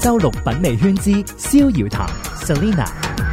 周六品味圈之逍遙談 Selina。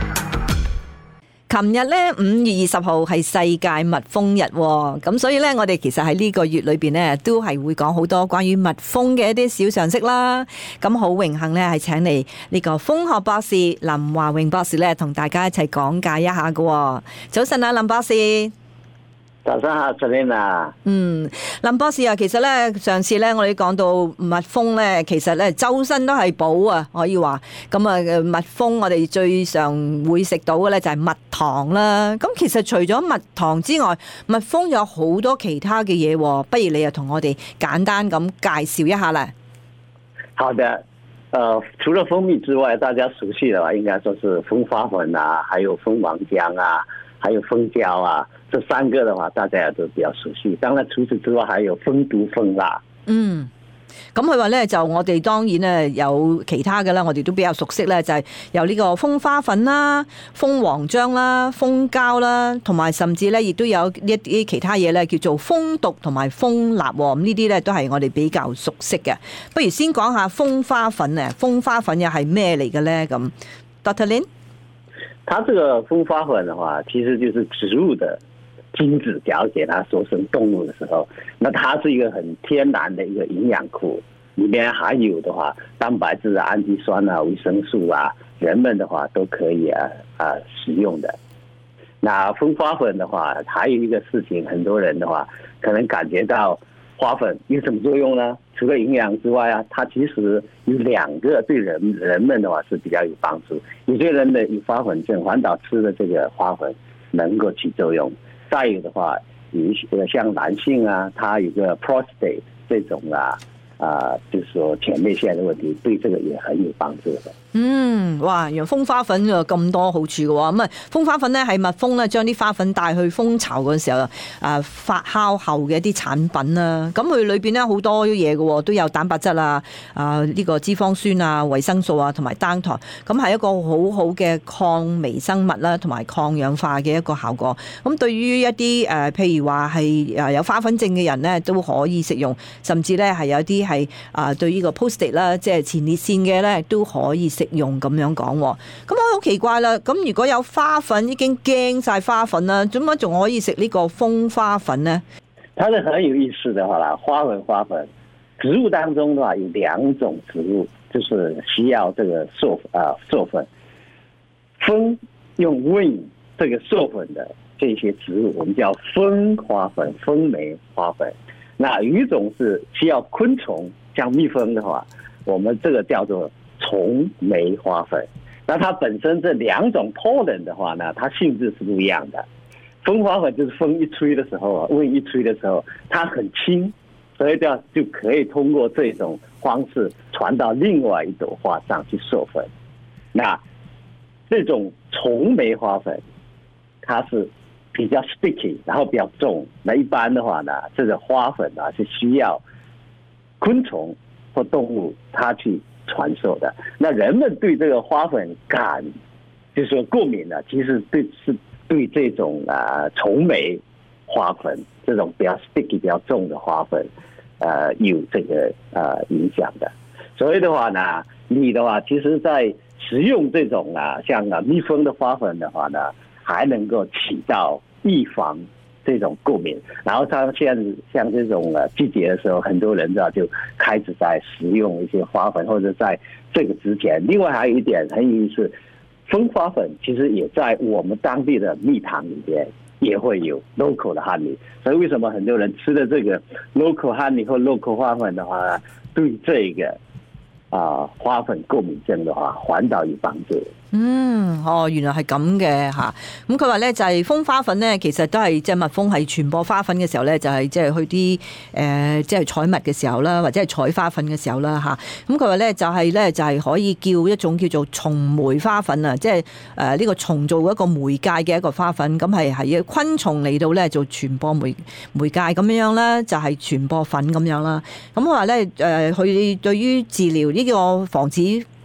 琴日咧5月20號係世界蜜蜂日，咁所以咧我哋其實喺呢個月裏邊咧都係會講好多關於蜜蜂嘅一啲小常識啦。咁好榮幸咧係請嚟呢個蜂學博士林華榮博士咧同大家一齊講解一下嘅。早晨啊，林博士。 早上好 Selina。 林博士啊，其實咧上次咧我哋講到蜜蜂咧，其實咧周身都係寶啊，可以話。咁啊，蜜蜂我哋最常會食到嘅咧就係蜜糖啦。咁其實除咗蜜糖之外，蜜蜂有好多其他嘅嘢，不如你又同我哋簡單咁介紹一下啦。 好的，除了蜂蜜之外，大家熟悉的話，應該說是蜂花粉啊，還有蜂王漿啊，還有蜂膠啊。這三個的話，大家也都比較熟悉。當然，除此之外，還有蜂毒、蜂蠟。 咁佢話咧，就我哋當然咧有其他嘅啦，我哋都比較熟悉咧，就係有呢個蜂花粉啦、蜂王漿啦、蜂膠啦，同埋甚至咧亦都有一啲其他嘢咧，叫做蜂毒同埋蜂蠟。咁呢啲咧都係我哋比較熟悉嘅。不如先講下蜂花粉啊，蜂花粉又係咩嚟嘅咧？咁 Dr. Lin， 它這個蜂花粉的話，其實就是植物的精子，假如給它說成動物的時候，那它是一個很天然的一個營養庫，裏面含有的話蛋白質啊、氨基酸啊、維生素啊，人們的話都可以使用的。那蜂花粉的話，還有一個事情，很多人的話可能感覺到花粉有什麼作用呢？除了營養之外啊，它其實有兩個對人們的話是比較有幫助。有些人的有花粉症，環島吃的這個花粉能夠起作用。再有的話，有一些像男性啊，他有個 prostate 這種就是說前列腺的問題，對這個也很有幫助的。 哇！原來蜂花粉有咁多好處嘅喎，咁啊蜂花粉咧係蜜蜂咧將啲花粉帶去蜂巢嗰陣時候發酵後嘅一啲產品啦。咁佢裏邊咧好多嘢嘅喎，都有蛋白質呢個脂肪酸啊、維生素啊同埋單糖，咁係一個好好嘅抗微生物啦，同埋抗氧化嘅一個效果。咁對於一啲譬如話係有花粉症嘅人咧都可以食用，甚至咧係有啲係對呢個 prostate 啦，即係前列腺嘅咧都可以食用咁樣講。咁我好奇怪啦，咁如果有花粉已經驚晒花粉啦，點解仲可以食呢個蜂花粉呢？ 它是很有意思的話啦，花粉，植物當中的話有兩種植物，就是需要這個授粉。蜂用 wing 這個授粉的這些植物，我們叫蜂花粉、蜂媒花粉。那有一種是需要昆蟲，像蜜蜂的話，我們這個叫做蟲媒花粉。那它本身這兩種 pollen 的話呢，它性質是不一樣的。蜂花粉就是風一吹的時候，風一吹的時候，它很輕，所以就可以通過這種方式傳到另外一朵花上去授粉。那這種蟲媒花粉，它是比較 sticky，然後比較重。那一般的話呢，這個花粉啊是需要昆蟲或動物它去傳授的。那人們對這個花粉感，就是說過敏呢，其實是對這種蟲媒花粉這種比較 sticky 比較重的花粉，有這個影響的。所以的話呢，你的話其實在食用這種像蜜蜂的花粉的話呢，還能夠起到預防這種過敏。然後像這種季節的時候，很多人就開始在食用一些花粉，或者在這個之前。另外還有一點很有意思，蜂花粉其實也在我們當地的蜜糖裡邊也會有 local 的 honey。所以為什麼很多人吃的這個 local honey 或 local 花粉的話，對這個花粉過敏症的話，環島有幫助。 原來係咁嘅吓。咁佢話咧就係蜂花粉咧，其實都係即係蜜蜂係傳播花粉嘅時候咧，就係即係去啲即係採蜜嘅時候啦，或者係採花粉嘅時候啦吓。咁佢話咧就係可以叫一種叫做蟲媒花粉啊，即係呢個蟲做一個媒介嘅一個花粉，咁係昆蟲嚟到咧做傳播媒介咁樣啦，就係傳播粉咁樣啦。咁佢話咧佢對於治療呢個防止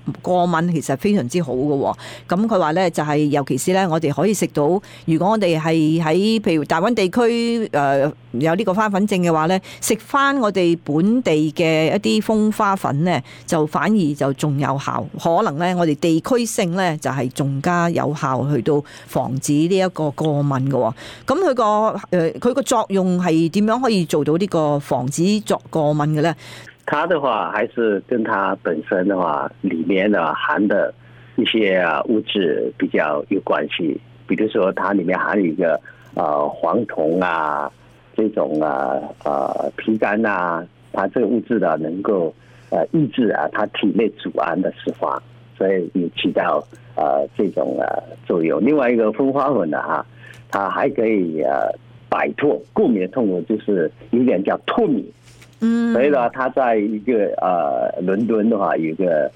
過敏其實非常之好嘅。咁佢話咧就係尤其是咧，我哋可以食到，如果我哋係喺譬如大灣地區有呢個花粉症嘅話咧，食翻我哋本地嘅一啲蜂花粉咧，就反而就仲有效。可能咧，我哋地區性咧就係仲加有效去到防止呢一個過敏嘅。咁佢個作用係點樣可以做到呢個防止過敏嘅咧？ 它的話還是跟它本身的話裏面的含的一些物質比較有關係，比如說它裏面含有一個黃酮啊，這種皮酐啊，它這個物質呢能夠抑制它體內組胺的釋放，所以有起到這種作用。另外一個蜂花粉呢它還可以擺脫過敏的痛苦，就是有點叫脫敏。所以呢，他在一個倫敦的話，有一個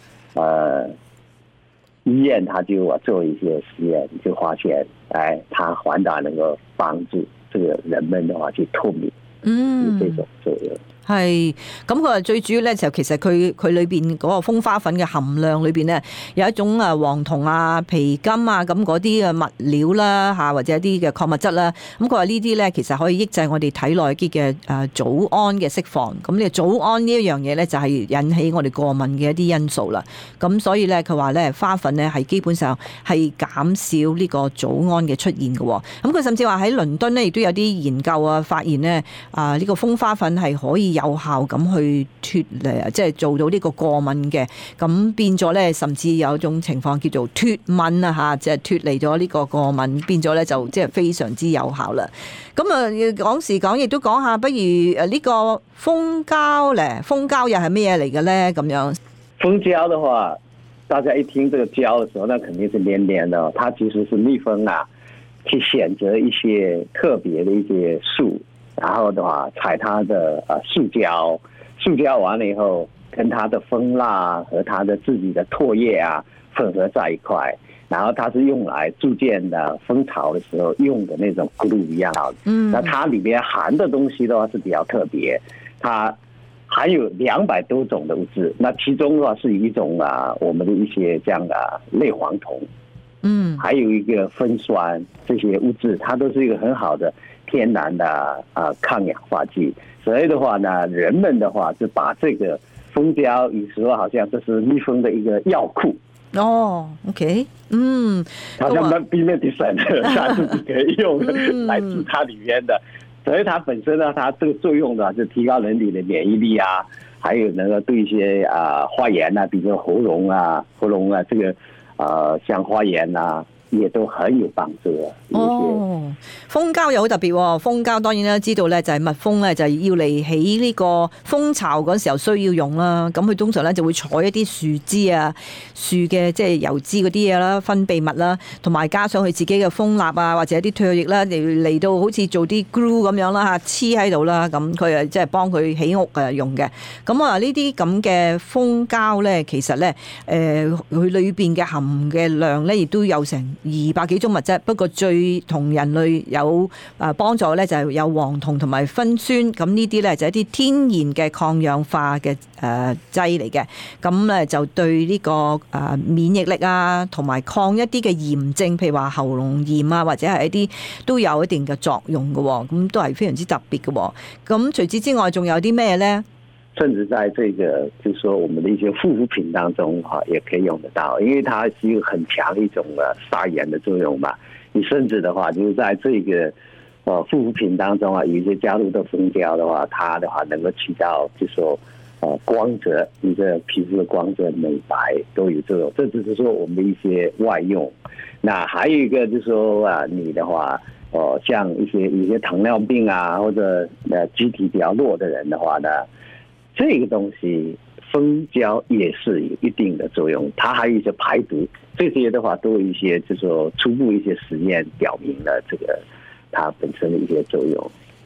醫院，他就做一些實驗，就發現，他反倒能夠幫助這個人們的話去脫敏，有這種作用。 係，咁佢話最主要咧就其實佢裏邊嗰個蜂花粉嘅含量裏邊咧有一種黃酮啊、皮苷啊咁嗰啲嘅物料啦嚇，或者一啲嘅礦物質啦。咁佢話呢啲咧其實可以抑制我哋體內一啲嘅組胺嘅釋放。咁呢個組胺呢一樣嘢咧就係引起我哋過敏嘅一啲因素啦。咁所以咧佢話咧花粉咧係基本上係減少呢個組胺嘅出現嘅。咁佢甚至話喺倫敦咧亦都有啲研究啊發現咧呢個蜂花粉係可以有效咁去脫離，即係做到呢個過敏嘅，咁變咗咧，甚至有一種情況叫做脫敏啊嚇，即係脫離咗呢個過敏，變咗咧就即係非常之有效啦。咁講時講，亦都講下，不如呢個蜂膠咧，蜂膠又係咩嘢嚟嘅咧？咁樣蜂膠的話，大家一聽這個膠的時候，那肯定是黏黏的，它其實是蜜蜂去選擇一些特別的一些樹。然後的話，採它的樹膠，樹膠完了以後，跟它的蜂蠟和它的自己的唾液混合在一塊，然後它是用來鑄建的蜂巢的時候用的那種 glue 一樣的。那它裏面含的東西的話是比較特別，它含有200多種的物質，那其中的話是一種我們的一些這樣的類黃酮，還有一個酚酸，這些物質它都是一個很好的天然的抗氧化劑，所以的話呢，人們的話就把這個蜂膠，有時候好像這是蜜蜂的一個藥庫。 哦 ，OK， 好像避免的省，它自己可以用來治它裏面的，所以它本身呢，它這個作用呢，就提高人體的免疫力啊，還有能夠對一些發炎啊，比如喉嚨啊，這個像發炎啊。也都很有幫助啊！ 哦，蜂膠又好特別喎。蜂膠當然啦，知道咧就係蜜蜂咧就係要嚟起呢個蜂巢嗰時候需要用啦。咁佢通常咧就會採一啲樹枝啊、樹嘅即係油脂嗰啲嘢啦、分泌物啦，同埋加上佢自己嘅蜂蠟啊，或者一啲唾液啦，嚟到好似做啲 glue 咁樣啦嚇，黐喺度啦。咁佢即係幫佢起屋用嘅。咁呢啲咁嘅蜂膠咧，其實咧佢裏邊嘅含嘅量咧，亦都有成200幾種物質，不過最同人類有幫助咧就係有黃酮同埋酚酸，咁呢啲咧就係一啲天然嘅抗氧化嘅劑嚟嘅，咁咧就對呢個免疫力啊，同埋抗一啲嘅炎症，譬如話喉嚨炎啊，或者係一啲都有一定嘅作用嘅，咁都係非常之特別嘅。咁除此之外，仲有啲咩咧？ 甚至在這個，就是說我們的一些護膚品當中，也可以用得到，因為它是一個很強一種殺炎的作用嘛。你甚至的話，就是在這個護膚品當中有一些加入的蜂膠的話，它的話能夠起到，就是說光澤，你的皮膚的光澤、美白都有作用。這只是說我們的一些外用。那還有一個就是說你的話，像有些糖尿病啊，或者機體比較弱的人的話呢，這個東西蜂膠也是有一定的作用，它還有一些排毒，這些的話都有一些，就是說初步一些實驗表明了這個它本身的一些作用。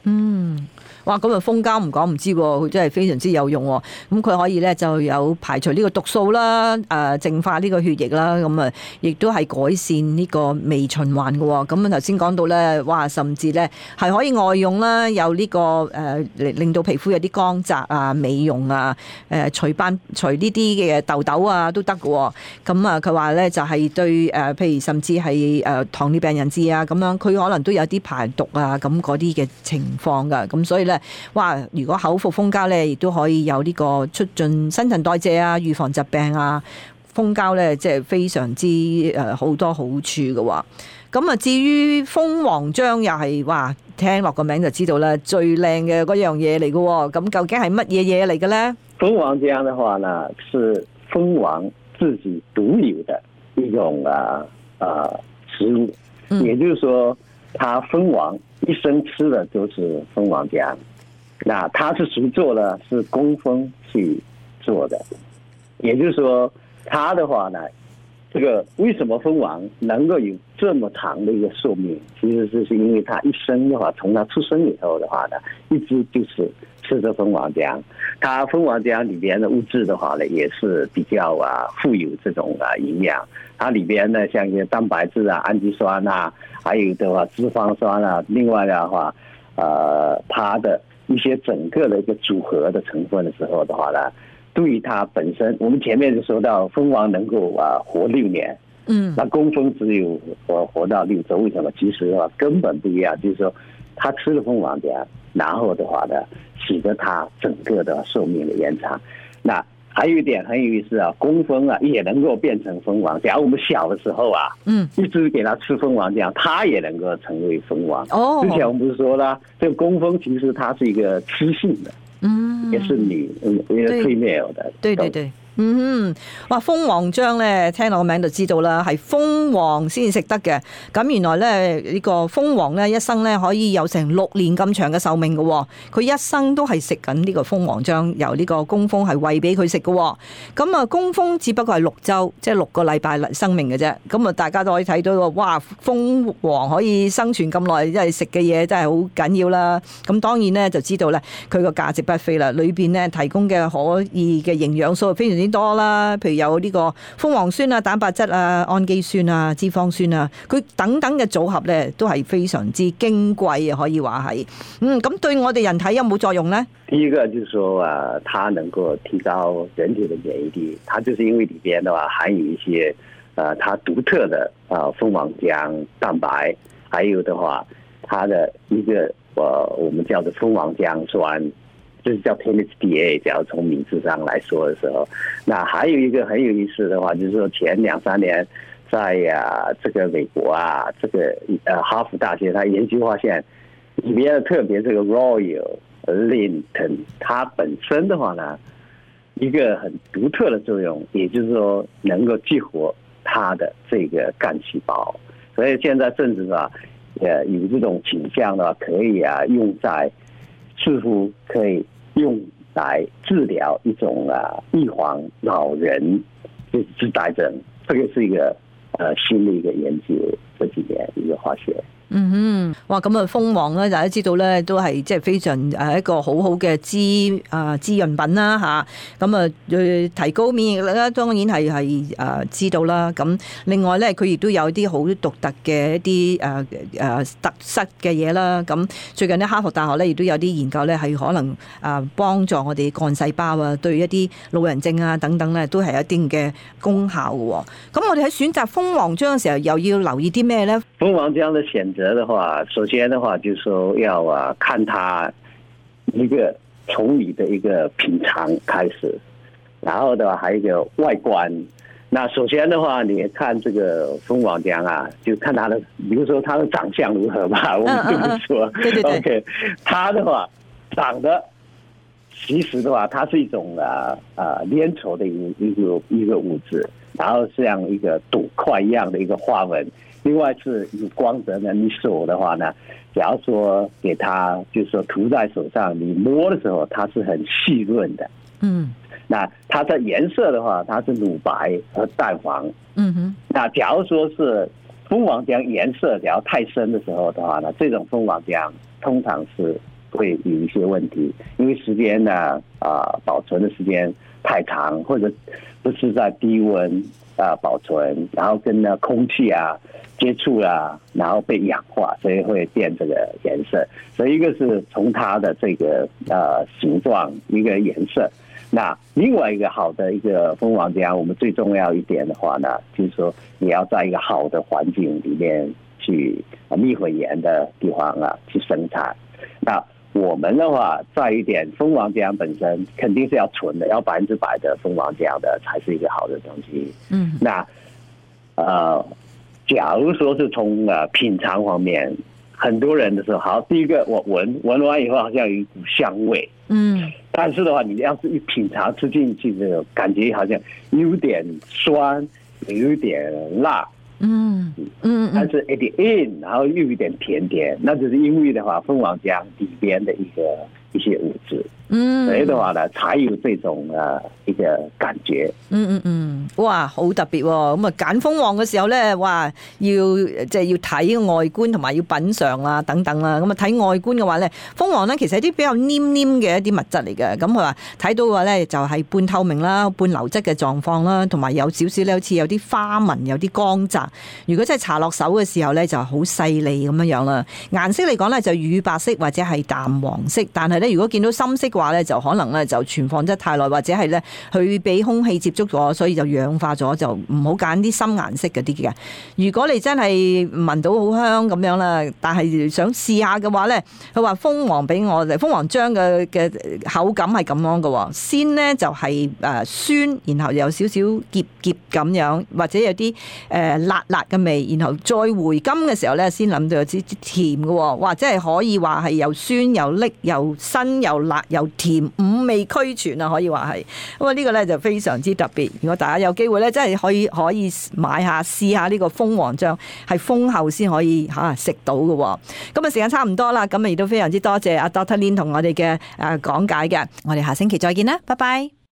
哇！咁啊，蜂膠唔講唔知喎，佢真係非常之有用喎。咁佢可以咧就有排除呢個毒素啦，淨化呢個血液啦，咁啊，亦都係改善呢個微循環嘅喎。咁啊頭先講到咧，哇，甚至咧係可以外用啦，有呢個令到皮膚有啲光澤啊、美容啊、除呢啲嘅痘痘啊都得嘅喎。咁啊，佢話咧就係對譬如甚至係糖尿病人士啊咁樣，佢可能都有啲排毒啊咁嗰啲嘅情況㗎。咁所以咧，哇！如果口服蜂膠咧，亦都可以有呢個促進新陳代謝啊、預防疾病啊。蜂膠咧，即係非常之好多好處嘅喎。咁啊，至於蜂王漿又係哇，聽落個名就知道啦，最靚嘅嗰樣嘢嚟嘅喎。咁究竟係乜嘢嘢嚟嘅咧？ 蜂王漿的話呢，是蜂王自己獨有的一種食物，也就是說，它蜂王一生吃的就是蜂王漿。那它是誰做的？是工蜂去做的。也就是說，它的話呢，這個為什麼蜂王能夠有這麼長的一個壽命？其實是因為它一生的話，從它出生以後的話呢，一直就是吃着蜂王漿。它蜂王漿裏邊的物質的話呢，也是比較富有這種營養。它裏邊呢，像一些蛋白質啊、氨基酸啊，還有的話脂肪酸啊，另外的話，它的一些整個的一個組合的成分的時候的話呢，對於它本身，我們前面就說到蜂王能夠活6年，那工蜂只有活到6周，為什麼？其實的話根本不一樣，就是說它吃了蜂王漿，然後的話呢，使得它整個的壽命的延長。那還有一點很有意思啊，工蜂啊也能夠變成蜂王。假如我們小的時候啊，一直給它吃蜂王漿，它也能夠成為蜂王。之前我們不是說啦，這個工蜂其實它是一個雌性的，也是女，一個female的。 對對對。哇！蜂王漿咧，聽落個名就知道啦，係蜂王先食得嘅。咁原來咧呢個蜂王咧一生咧可以有成6年咁長嘅壽命嘅。佢一生都係食緊呢個蜂王漿，由呢個工蜂係餵俾佢食嘅。咁啊，工蜂只不過係6周，即係6個禮拜生命嘅啫。咁啊，大家都可以睇到哇！蜂王可以生存咁耐，即係食嘅嘢真係好緊要啦。咁當然咧就知道咧佢個價值不菲啦。裏邊咧提供嘅可以嘅營養素非常之多啦，譬如有呢個蜂王酸啊、蛋白質啊、氨基酸啊、脂肪酸啊，佢等等嘅組合咧，都係非常之矜貴啊，可以話係。咁對我哋人體有冇作用呢？ 第一個就是說它能夠提高人體的免疫力，它就是因為裏邊的話含有一些它獨特的蜂王漿蛋白，還有的話它的一個我們叫做蜂王漿酸。就是叫 TNHDA， 假如從名字上來說的時候，那還有一個很有意思的話，就是說前2-3年在這個美國啊，這個哈佛大學，他研究發現裏面特別這個 Royal Linton， 它本身的話呢，一個很獨特的作用，也就是說能夠激活它的這個幹細胞，所以現在甚至啊，有這種傾向的話，可以用在似乎可以用來治療一種預防老人就是痴呆症，這個是一個新的一個研究，這幾年一個發現。 哇！咁啊，蜂王咧，大家知道咧，都係即係非常一個好好嘅滋潤品啦嚇。咁啊，提高免疫力啦，當然係知道啦。咁另外咧，佢亦都有啲好獨特嘅一啲特色嘅嘢啦。咁最近咧，哈佛大學咧亦都有啲研究咧，係可能幫助我哋幹細胞啊，對一啲老人症啊等等咧，都係一定嘅功效嘅。咁我哋喺選擇蜂王漿嘅時候，又要留意啲咩咧？ 蜂王漿的選擇的話，首先的話就是說要看它一個從你的一個品嘗開始，然後的話還有一個外觀。那首先的話，你看這個蜂王漿啊，就看它的，比如說它的長相如何吧，我們這麼說。 對對對。 OK，它的話長得其實的話，它是一種粘稠的一個物質，然後像一個賭塊一樣的一個花紋。另外是有光澤呢，你手的話呢，假如說給它，就是說塗在手上，你摸的時候，它是很細潤的。那它的顏色的話，它是乳白和淡黃。那假如說是蜂王漿顏色，假如太深的時候的話呢，這種蜂王漿通常是会有一些问题，因为时间呢保存的时间太长，或者不是在低温保存，然后跟空气接触然后被氧化，所以会变这个颜色。所以一个是从它的这个形状，一个颜色。那另外一个好的一个蜂王浆，我们最重要一点的话呢，就是说你要在一个好的环境里面去密混盐的地方去生产。那我们的话，再一点，蜂王浆本身肯定是要纯的，要100%的蜂王浆的才是一个好的东西。那假如说是从品尝方面，很多人的时候，好，第一个我闻完以后好像有一股香味，但是的话，你要是一品尝吃进去，这个感觉好像有点酸，有一点辣，但是 at the end， 然后又有点甜甜，那就是因为的话，蜂王浆里边的一些物质，所以的話呢，才有這種一個感覺。 哇，好特別喎！咁啊，揀蜂王嘅時候咧，哇，要睇外觀同埋要品嚐啊等等啦。咁啊，睇外觀嘅話咧，蜂王咧其實係啲比較黏黏嘅一啲物質嚟嘅。咁佢話睇到嘅話咧，就係半透明啦、半流質嘅狀況啦，同埋有少少咧，好似有啲花紋、有啲光澤。如果真係搽落手嘅時候咧，就好細膩咁樣樣啦。顏色嚟講咧，就乳白色或者係淡黃色，但係咧，如果見到深色嘅話咧，就可能咧就存放得太耐，或者係咧佢俾空氣接觸咗，所以就氧化咗，就唔好揀啲深顏色嗰啲嘅。如果你真係聞到好香咁樣啦，但係想試下嘅話咧，佢話蜂王俾我哋蜂王漿嘅口感係咁樣嘅喎，先咧就係酸，然後有少少澀澀咁樣，或者有啲辣辣嘅味，然後再回甘嘅時候咧，先諗到有啲甜嘅喎，或者係可以話係又酸又瀝又辛又辣又甜，五味俱全啊，可以話係。咁啊呢個咧就非常之特別。如果大家有機會咧，真係可以買下試下呢個蜂王漿，係蜂後先可以食到嘅。咁啊時間差唔多啦，咁啊亦都非常之多謝阿 Dr. Lin 同我哋嘅講解嘅。我哋下星期再見啦，拜拜。